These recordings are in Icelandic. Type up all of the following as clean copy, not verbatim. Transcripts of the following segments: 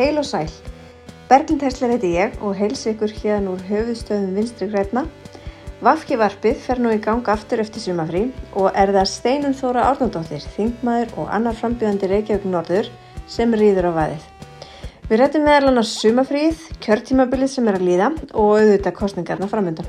Heil og sæl. Berglind Hersler heiti ég og heilsa ykkur hérna úr höfuðstöðum Vinstri grænna. VG-varpið fer nú í gang aftur eftir sumafrí og það Steinunn Þóra Árnadóttir, þingmaður og annar frambjóðandi Reykjavík norður sem ríður á vaðið. Við ræddum meðal annars sumafríð, kjörtímabilið sem að líða og auðvitað kosningarnar framundan.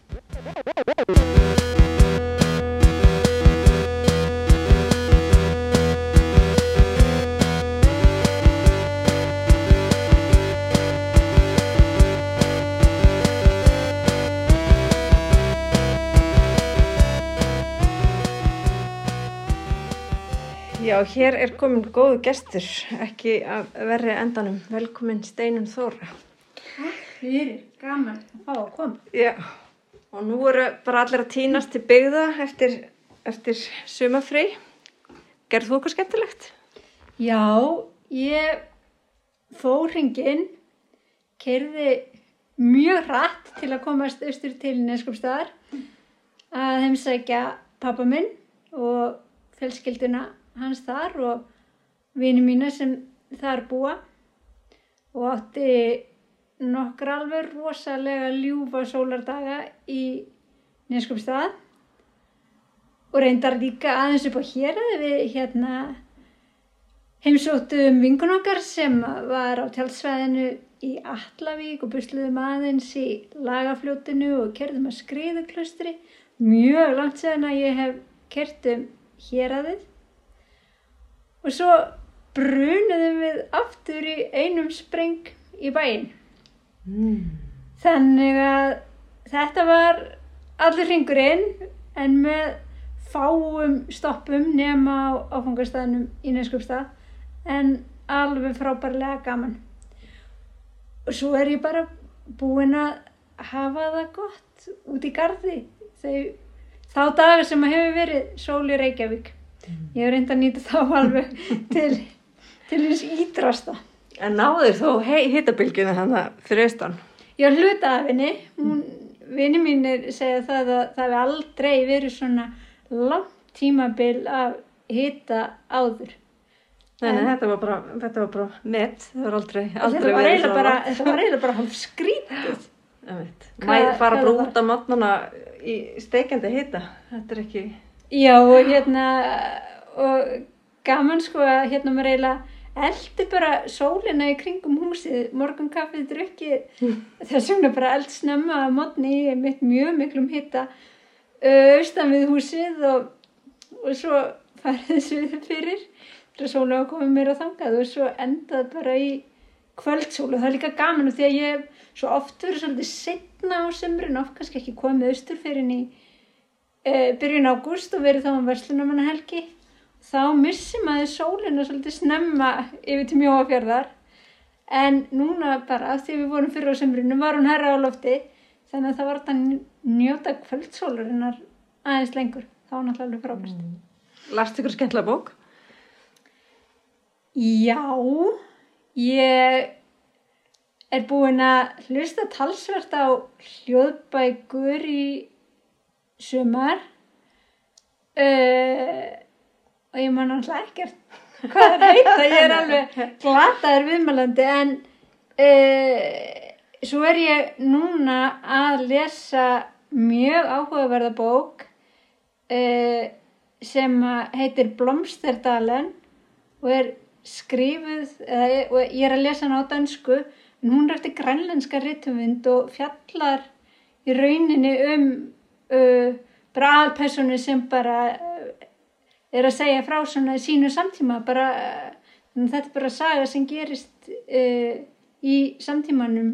Já, hér komin góðu gestur, ekki af verri endanum. Velkomin Steinunn Þóra. Takk fyrir, gaman að fá að koma. Já, og nú bara allir að tínast til byggða eftir sumafrí. Gerðu þú eitthvað skemmtilegt? Já, ég fór hringinn, keyrði mjög hratt til að komast austur til Neskaupstaðar að heimsækja pabba minn og fjölskylduna hans þar og vini mína sem þar búa og átti nokkra alveg rosalega ljúfa sólardaga í Neskaupstað og reyndar líka aðeins upp á héraði við heimsóttum vinkun okkar sem var á tjaldsvæðinu í Atlavík og busluðum aðeins í Lagafljótinu og keyrðum að Skriðuklaustri. Mjög langt síðan að ég hef keyrt héraðið. Og svo brunuðum við aftur í einum spreng í bæinn. Þannig að þetta var allur hringurinn en með fáum stoppum nema á áfangastaðnum í Neskaupstað en alveg frábærlega gaman. Og svo ég bara búin að hafa það gott út í garði þá dagar sem hefur verið sól í Reykjavík. Ég hef reynd að nýta þá alveg til hins ídrasta. En náður þó hitabylgjuna hana fyrir austan? Já, hluta af henni. Vini mínir segja það að það hefur aldrei verið svona langt tímabil af hita áður. Nei, þetta var bara met. Það var aldrei þetta var eiginlega bara hálf skrítið. Maður fara bara út á morgnana í steikjandi hita. Þetta ekki... Já, og gaman sko að maður eiginlega eldi bara sólina í kringum húsið, morgunkaffið drukkið, þess vegna bara eldsnemma að morgni í mjög miklum hita austan við húsið og svo farið svið fyrir þegar sólina var komið meira þangað og svo endað bara í kvöldsól og það líka gaman því að ég hef svo oft verið svolítið seinna á sumrin, oft kannski ekki komið austur fyrir í byrjun ágúst og verið þá verslunarmannahelgi. Þá missi maður sólina svolítið snemma yfir til Mjóafjarðar en núna bara af því við vorum fyrir á sumrinu var hún hærra á lofti þannig að það var að njóta kvöldsólarinnar aðeins lengur. Það var náttúrulega alveg frábært. Last ykkur skemmtilega bók? Já, ég búin að hlusta talsvert á hljóðbækur í sumar og ég man náttúrulega ekkert hvað það heita, ég alveg glataður viðmælandi en svo ég núna að lesa mjög áhugaverða bók sem heitir Blomsterdalen og skrifuð og ég að lesa hana á dansku en hún eftir grænlenska rithöfund og fjallar í rauninni bara aðalpersónu sem bara að segja frá svona sínu samtíma bara, þetta bara saga sem gerist í samtímanum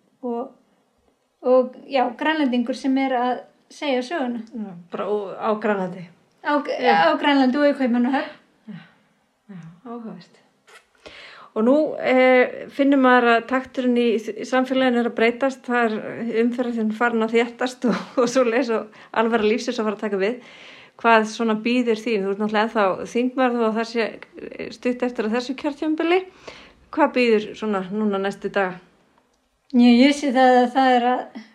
og já, grænlendingur sem að segja söguna. Já, bara á Grænlandi. Á Grænlandi og í Kaupmannahöfn. Já, áhugavert. Og nú finnum maður að takturinn í samfélaginu að breytast, það umferðin farin að þéttast og svo og alvara lífsins að fara að taka við. Hvað svona býður þín? Þú ert náttúrulega ennþá þingmaður og það sé stutt eftir að þessu kjörtímabili. Hvað býður svona núna næstu dag? Ég sé það að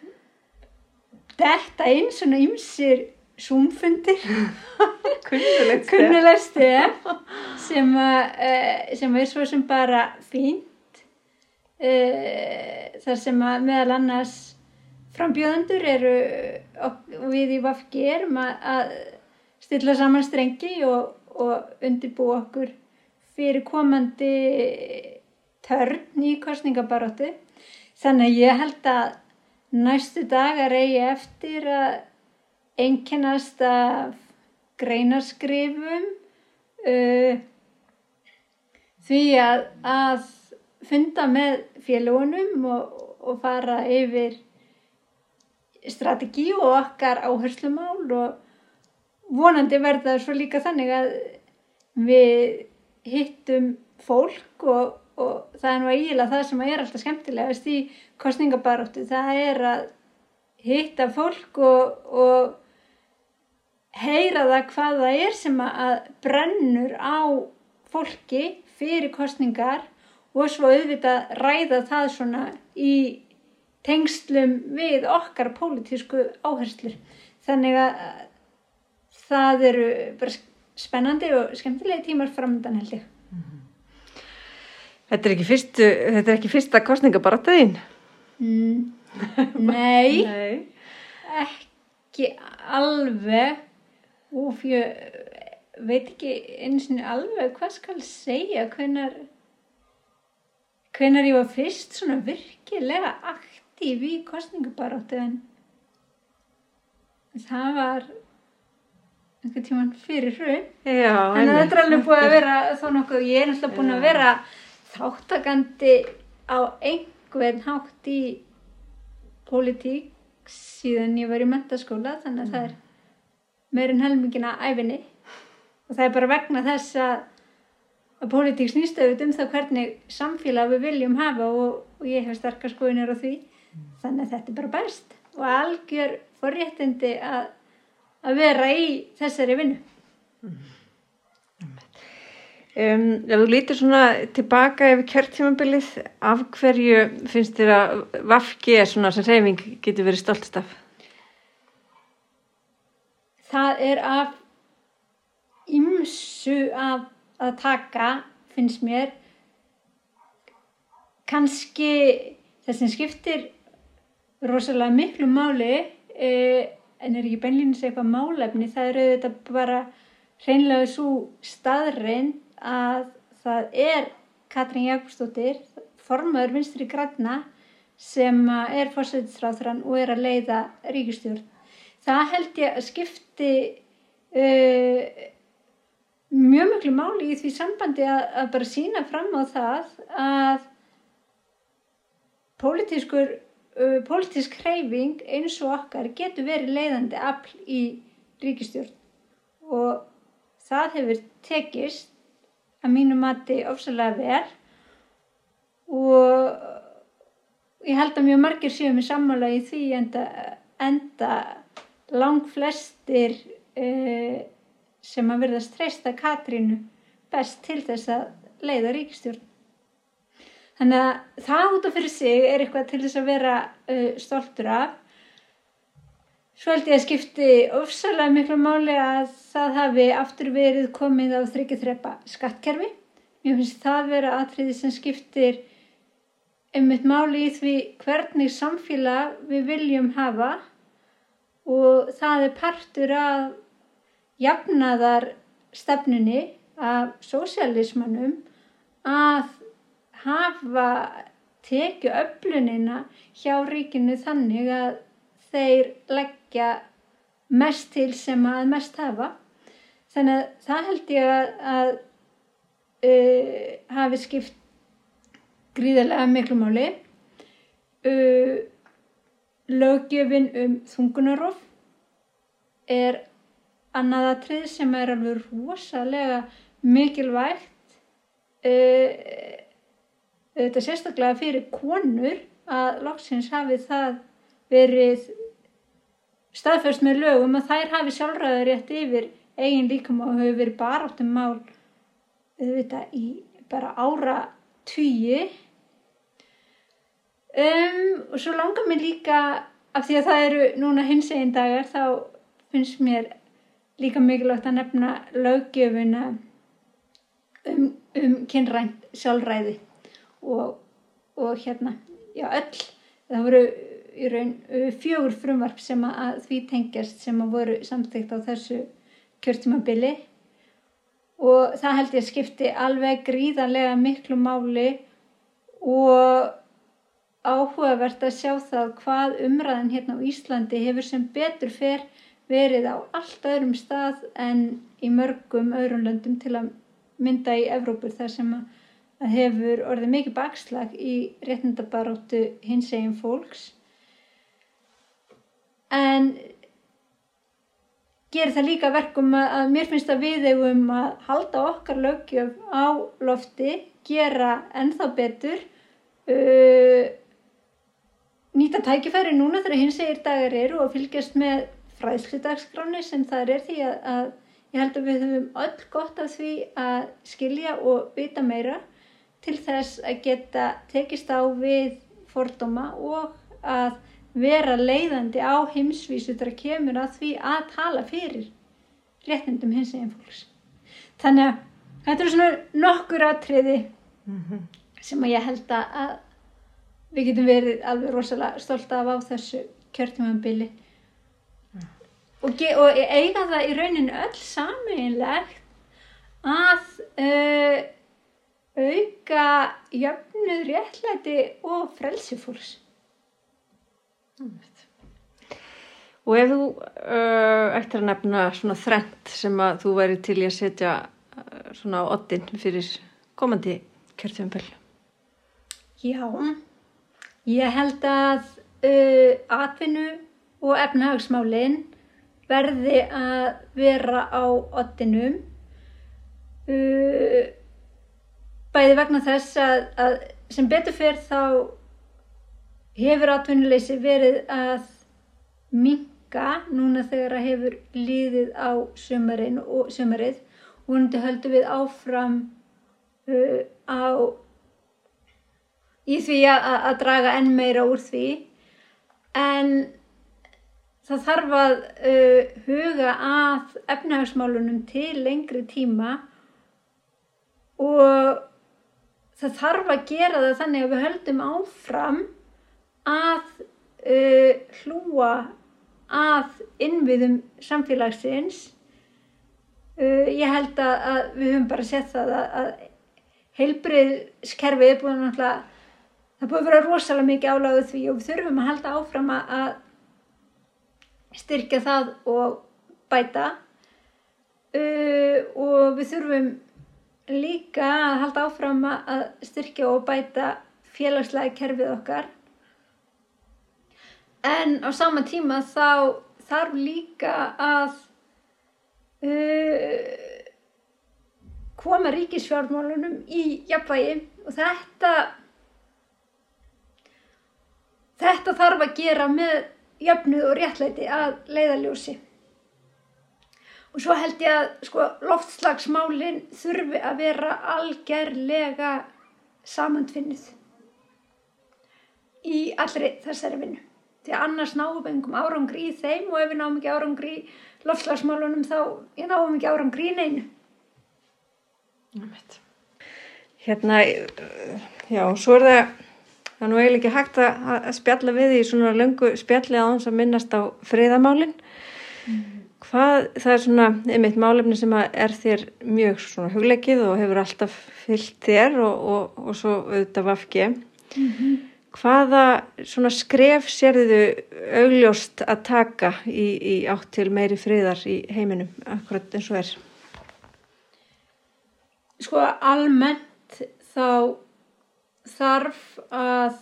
detta inn svona ýmsir Zoom-fundir kunnulegt stef sem svo sem bara fínt þar sem að meðal annars frambjóðendur eru og við í VG erum að stilla saman strengi og undirbúa okkur fyrir komandi törn í kosningabaráttu. Þannig að ég held að næstu dagar eigi eftir að einkennast af greinaskrifum, því að funda með félagunum og fara yfir strategi og okkar áherslumál og vonandi verða svo líka þannig að við hittum fólk og það er nú eiginlega það sem er alltaf skemmtilegast í kosningabaráttu, það er að hitta fólk og heyra það hvað það er sem að brennur á fólki fyrir kosningar og svo auðvitað ræða það svona í tengslum við okkar pólitísku áherslur. Þannig að það eru bara spennandi og skemmtilegi tímar framöndan held ég. Þetta er ekki fyrsta kosningabaráttuðin? Nei, ekki alveg. Ég veit ekki einu sinni alveg hvað skal segja hvenær ég var fyrst svona virkilega aktív í kosningabaráttu, en það var einhvern tímann fyrir hrun. Já, en þetta er alveg búið að vera þó nokkuð. Ég er náttúrulega búin að vera þáttakandi á einhvern hátt í pólitík síðan ég var í menntaskóla, þannig að það er meir en helmingina ævinni og það er bara vegna þess að pólitík snýst auðvitað það hvernig samfélag við viljum hafa og ég hef sterkar skoðanir á því, þannig að þetta er bara best og algjör forréttindi að vera í þessari vinnu. Ef þú lítur svona tilbaka yfir kjörtímabilið, af hverju finnst þér að VG svona sem hreyfing getur verið stoltst af? Það er af ýmsu að taka, finnst mér. Kannski það sem skiptir rosalega miklu máli, en er ekki beinlínis eitthvað málefni, það er auðvitað bara hreinlega svo staðreynd að það er Katrín Jakobsdóttir, formaður Vinstri grænna, sem er forsætisráðherrann og er að leiða ríkisstjórn. Það held ég að skipti mjög miklu máli í því sambandi að bara sýna fram á það að pólitísk hreyfing eins og okkar getur verið leiðandi afl í ríkisstjórn og það hefur tekist að mínu mati ofsalega vel og ég held að mjög margir séu með sammála í því enda langflestir sem að virðast treysta Katrínu best til þess að leiða ríkisstjórn. Þannig að það út af fyrir sig er eitthvað til þess að vera stoltur af. Svo held ég að skipti ofsalega miklu máli að það hafi aftur verið komið á 3 þrepa skattkerfi. Mér finnst það vera atriði sem skiptir einmitt máli í því hvernig samfélag við viljum hafa og það er partur af jafnaðarstefnunni af sósíalismanum að hafa tekjuöflunina hjá ríkinu þannig að þeir leggja mest til sem að mest hafa. Þannig að það held ég að hafi skipt gríðarlega miklu máli. Löggjöfin þungunarrof er annað atriði sem er alveg rosalega mikilvægt. Þetta sérstaklega fyrir konur að loksins hafi það verið staðfest með lögum að þær hafi sjálfræðarétt yfir eigin líkama og hefur verið baráttumál auðvitað í bara áratugi. Og svo langar mér líka, af því að það eru núna hinsegin dagar, þá finnst mér líka mikilvægt að nefna löggjöfuna kynrænt sjálfræði og og öll, það voru í raun 4 frumvarp sem að því tengjast sem að voru samþykkt á þessu kjörtímabili og það held ég skipti alveg gríðarlega miklu máli og áhugavert að sjá það hvað umræðan hérna á Íslandi hefur sem betur fer verið á allt öðrum stað en í mörgum öðrum löndum til að mynda í Evrópu þar sem að hefur orðið mikið bakslag í réttindabaráttu hinsegin fólks. En gerir það líka verkum að mér finnst að við eigum að halda okkar löggjöf á lofti, gera ennþá betur, nýta tækifæri núna þegar hinsegin dagar eru og fylgjast með fræðsludagsskráni sem það því að ég held að við höfum öll gott af því að skilja og vita meira til þess að geta tekist á við fordóma og að vera leiðandi á heimsvísu þegar kemur að því að tala fyrir réttindum hinsegin fólks. Þannig að þetta eru svona nokkur atriði sem að ég held að við getum verið alveg rosalega stolt af á þessu kjörtímabili og eiga það í rauninu öll sameiginlegt að auka jöfnuð, réttlæti og frelsi fólks. Og ef þú ættir að nefna svona þrennt sem að þú væri til í að setja svona á oddinn fyrir komandi kjörtímabil? Já, ég held að atvinnu og efnahagsmálin verði að vera á oddinum bæði vegna þess að sem betur fer þá hefur atvinnuleysi verið að minnka núna þegar að hefur liðið á sumarið og vonandi höldum við áfram í því að draga enn meira úr því en það þarf að huga að efnahagsmálunum til lengri tíma og það þarf að gera það þannig að við höldum áfram að hlúa að innviðum samfélagsins. Ég held að við höfum bara sett það að heilbrigðiskerfið er búin náttúrulega, það búið að vera rosalega mikið álag á því og við þurfum að halda áfram að styrkja það og bæta og við þurfum líka að halda áfram að styrkja og bæta félagslega kerfið okkar. En á sama tíma þá þarf líka að koma ríkisfjármálunum í jafnvægi og þetta þarf að gera með jöfnuð og réttlæti að leiðarljósi. Og svo held ég að loftslagsmálin þurfi að vera algerlega samantvinnuð í allri þessari vinnu. Því að annars náum við engum árangri í þeim og ef við náum ekki árangri í loftslagsmálunum þá náum við ekki árangri í neinu. Hérna, já, svo það nú eiginlega ekki hægt að spjalla við í svona löngu spjalli aðeins að minnast á friðarmálin. Það er svona einmitt málefni sem þér mjög svona hugleikið og hefur alltaf fylgt þér og svo auðvitað VG. Hvaða svona skref sérðu augljóst að taka í átt til meiri friðar í heiminum, akkurat eins og Almennt þá þarf að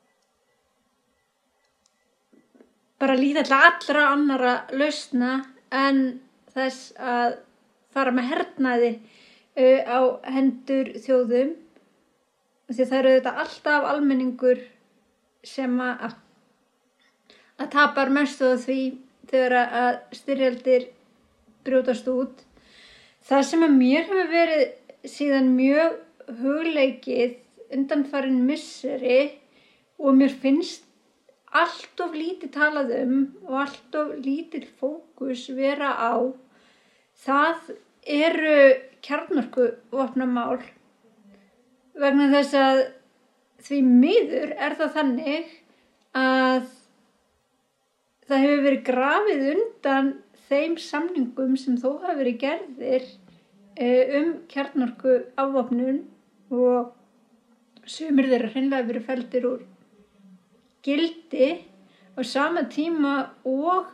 bara líta til allra annara lausna en þess að fara með hernaði á hendur þjóðum. Því það eru þetta alltaf almenningur sem að tapar mest á því þegar að styrjaldir brjótast út. Það sem að mér hefur verið síðan mjög hugleikið undanfarin misseri og mér finnst allt of lítið talað og allt of lítill fókus vera á, það eru kjarnorkuvopnamál. Vegna þess að því miður það þannig að það hefur verið grafið undan þeim samningum sem þó hafa verið gerðir kjarnorku afvopnun og sumir þeirra hreinlega verið felldir úr gildi á sama tíma og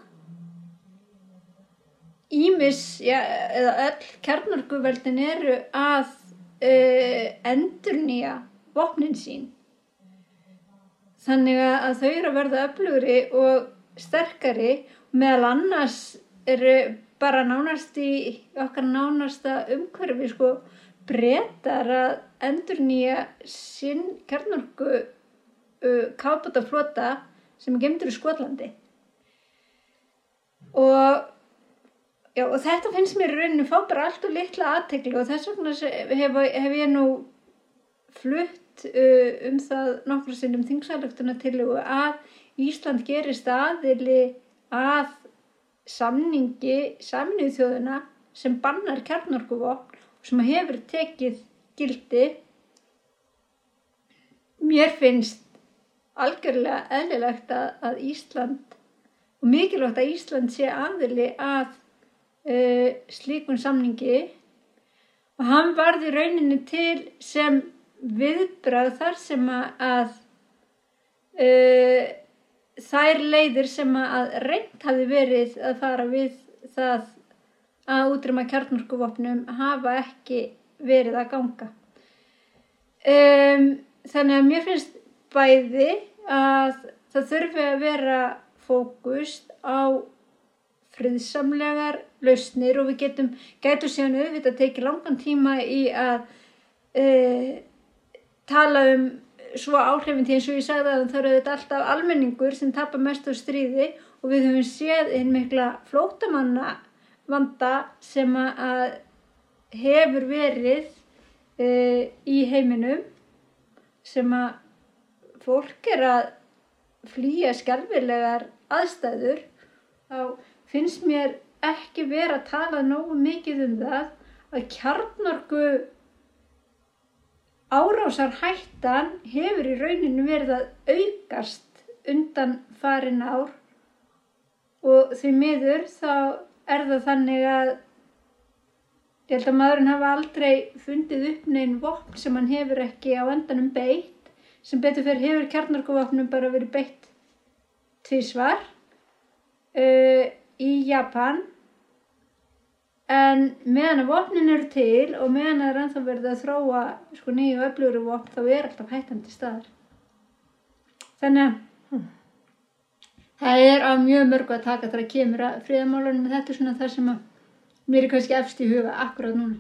eða öll kjarnorkuveldin eru að endurnýja vopnin sín. Þannig að þau eru að verða öflugri og sterkari, meðal annars eru bara nánast í okkar nánasta umhverfi Bretar að endurnýja sinn kjarnorku kafbátaflota sem geymdur í Skotlandi. Og þetta finnst mér í rauninni fá bara allt og litla athygli og þess vegna hef ég nú flutt það nokkrum sinnum þingsályktunartillögu að Ísland gerist aðili að samningi Sameinuðu þjóðanna sem bannar kjarnorkuvopn og sem hefur tekið gildi. Mér finnst algjörlega eðlilegt að Ísland og mikilvægt að Ísland sé aðili að slíkum samningi og hann varð í rauninni til sem viðbragð þar sem að þær leiðir sem að reynt hafi verið að fara við það að útrýma kjarnorkuvopnum hafa ekki verið að ganga. Þannig að mér finnst bæði að það þurfi að vera fókust á friðsamlegar lausnir og við gætum síðan auðvitað tekið langan tíma í að tala svo áhrifin til eins og ég sagði að það eru þetta alltaf almenningur sem tapar mest á stríði og við höfum séð mikla flóttamanna vanda sem að hefur verið í heiminum sem að fólk að flýja skelfilegar aðstæður. Þá finnst mér ekki vera að tala nógu mikið það að kjarnorku árásarhættan hefur í rauninu verið að aukast undanfarin ár og því miður þá það þannig að ég held að maðurinn hafa aldrei fundið upp nein vopn sem hann hefur ekki á endanum beitt. Sem betur fer hefur kjarnorkuvopnum bara verið beitt tvisvar í Japan. En meðan að vopnin eru til og meðan að ennþá verið að þróa nýju og öflugri vopn þá alltaf hættan til staðar. Þannig að það á mjög mörgu að taka þegar kemur að friðarmálunum og þetta svona það sem að mér kannski efst í huga akkurat núna.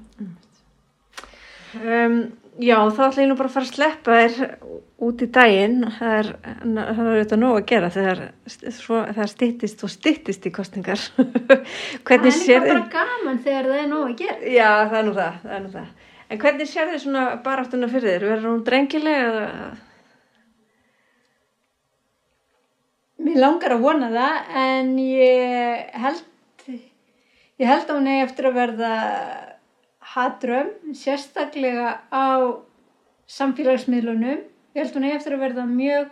Já, þá ætla ég nú bara að fara að sleppa þér út í daginn. Það er auðvitað nóg að gera þegar styttist í kosningar. Hvernig það er bara gaman þegar það er nóg að gera. Já, það er nú það. En hvernig sér þið svona baráttuna fyrir þér? Verður hún drengileg eða? Mér langar að vona það, en ég held að hún eigi eftir að verða hatrömm, sérstaklega á samfélagsmiðlunum. Ég held hún eigi eftir að verða mjög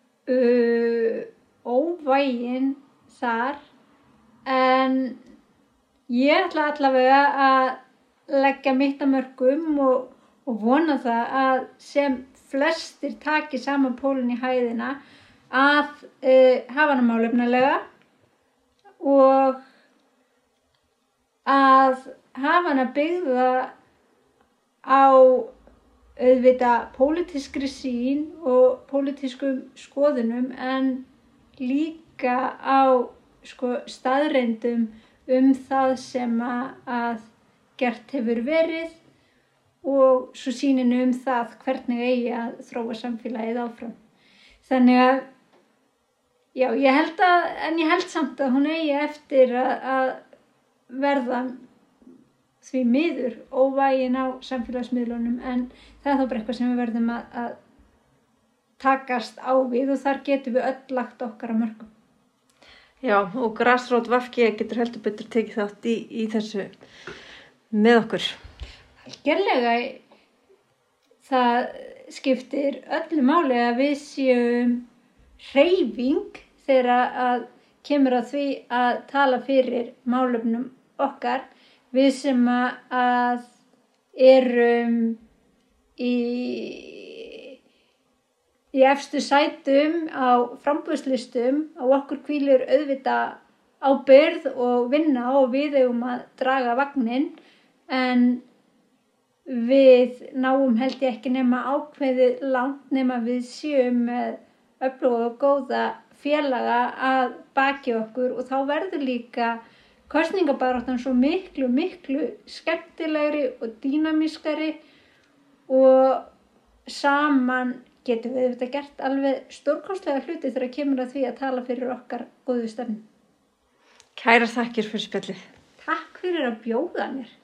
óvægin þar, en ég ætla allavega að leggja mitt að mörkum og vona það að sem flestir taki saman pólinn í hæðina að hafa hana málefnalega og að hafa hana byggða á auðvitað pólitískri sýn og pólitískum skoðunum en líka á staðreyndum það sem að gert hefur verið og svo sýninu það hvernig eigi að þróa samfélagið áfram. Þannig að já, ég held samt að hún eigi eftir að verða því miður óvægin á samfélagsmiðlunum, en það er þá bara eitthvað sem við verðum að takast á við og þar getum við öll lagt okkar að mörkum. Já, og grasrót VG getur heldur betur tekið þátt í þessu með okkur. Gerlega, það skiptir öllu máli að við séum hreyfing þegar að kemur að því að tala fyrir málefnum okkar, við sem að erum í efstu sætum á framboðslistum, á okkur hvílir auðvitað ábyrgð og vinna og við eigum að draga vagninn, en við náum held ég ekki nema ákveðið langt nema við séum með öfluga og góða félaga að baki okkur, og þá verður líka kosningabaráttan svo miklu, miklu skemmtilegri og dýnamískari, og saman getum við þetta gert alveg stórkostlega hluti þegar kemur að því að tala fyrir okkar góðu stefnu. Kærar þakkir fyrir spjallið. Takk fyrir að bjóða mér.